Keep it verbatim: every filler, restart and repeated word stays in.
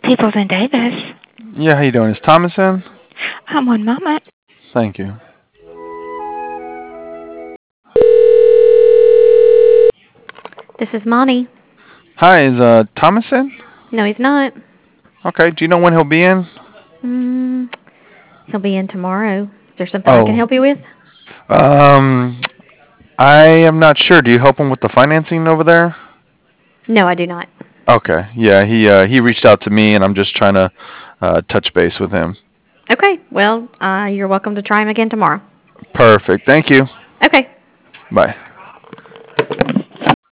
Peoples and Davis. Yeah, how you doing? Is Thomas in? Um, one moment. Thank you. This is Monty. Hi, is uh Thomas in? No, he's not. Okay, do you know when he'll be in? Mm, he'll be in tomorrow. Is there something I can Oh, help you with? um, I am not sure. Do you help him with the financing over there? No, I do not. Okay, yeah, he uh, he reached out to me, and I'm just trying to uh, touch base with him. Okay, well, uh, you're welcome to try him again tomorrow. Perfect. Thank you. Okay. Bye.